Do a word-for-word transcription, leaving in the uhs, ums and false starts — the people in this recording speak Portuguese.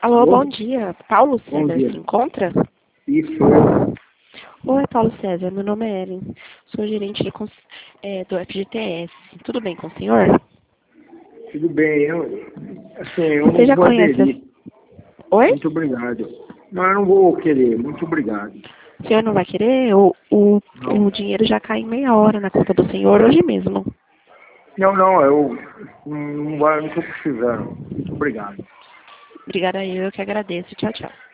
Alô, Alô? bom dia. Paulo Bom César dia. se encontra? Isso, eu. Oi, Paulo César. Meu nome é Ellen. Sou gerente de cons- é, do F G T S. Tudo bem com o senhor? Tudo bem, eu, assim, eu Você não já vou conhece aderir. a... Oi? Muito obrigado. Mas eu não vou querer, muito obrigado. O senhor não vai querer? O, o, Não, o dinheiro já cai em meia hora na conta do senhor hoje mesmo. não, não eu não, não estou precisando. Muito obrigado. Obrigada, eu que agradeço. Tchau, tchau.